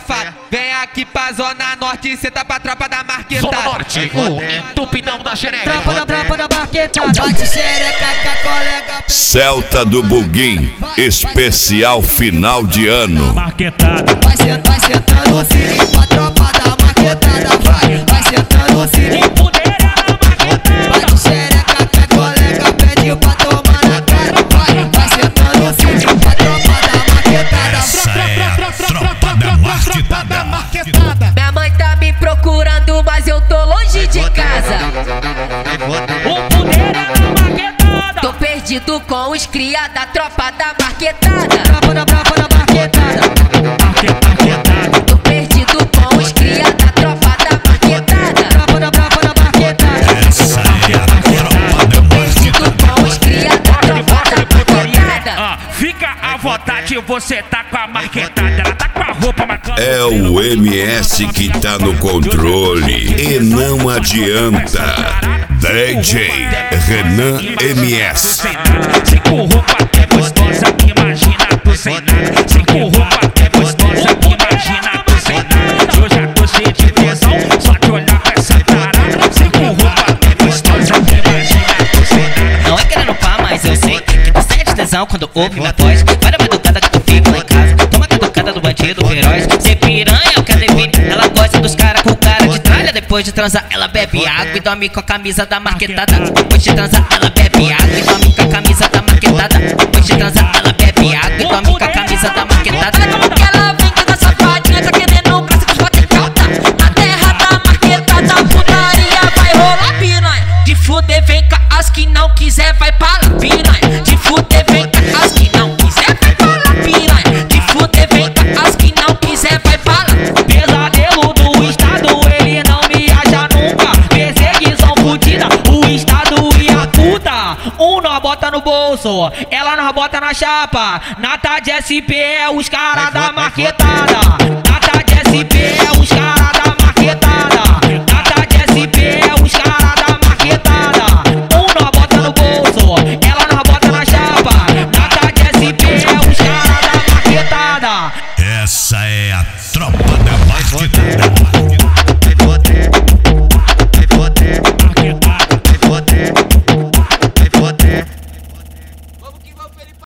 safado. Vem aqui pra Zona Norte, cê tá pra tropa da marquetada. Zona Norte, o entupidão da xereca. Tropa da marquetada. Bate xereca com a colega. Celta do Buguim, especial final de ano. Marquetada. Vai sentando o filho pra tropa da marquetada. Vai sentando o filho. O poder é a marquetada. Bate xereca com a colega, pediu pra tomar na cara. Vai sentando o filho pra tropa da marquetada. Essa é a tropa da marquetada. Minha mãe tá me procurando, mas eu tô longe de casa. O poder é a marquetada. Tô perdido com os cria da tropa da marquetada. Tropa da marquetada. Marquetada. Tô perdido com os cria da tropa da marquetada. Tropa da marquetada. Essa é a tropa da Perdido com os cria da tropa da marquetada. Ah, fica à vontade, você tá com a marquetada. Ela tá com a roupa marcando. É o MS que tá no controle e não adianta. DJ Renan MS. Se com roupa é gostosa, imagina tu sem nada. Se com roupa é gostosa, imagina tu sem nada. Eu já tô cheio de tesão, só de olhar pra essa tarada. Se com roupa é gostosa, imagina tu sem nada. Não é querendo pá, mas eu sei que tu sente tesão quando ouve minha voz. Vai na madrugada que tu fica lá em casa. Toma a caducada do bandido feroz. Cê piranha, eu quero define. Ela gosta dos caras com cara de tralha. Depois de transar, ela bebe água e dorme com a camisa da marquetada. Depois de transar, ela bebe água e dorme com a camisa da marquetada. Depois de transar, ela bebe água e dorme com a camisa da marquetada. Olha como que ela vem com essa safadinha, tá querendo clássico de bater calda. Na terra da marquetada, putaria vai rolar piranha. De fuder vem cá, as que não quiser vai pra lá piranha. De fuder vem cá, as que não quiser vai pra lá piranha. De fuder vem cá, as que não quiser vai pra lá. Pesadelo do estado, ele não me acha nunca. Perseguição fudida, o estado e a puta. Nós bota no bolso, ela nós bota na chapa. Nata de SP é os caras da marquetada. Nata de SP é os caras da marquetada.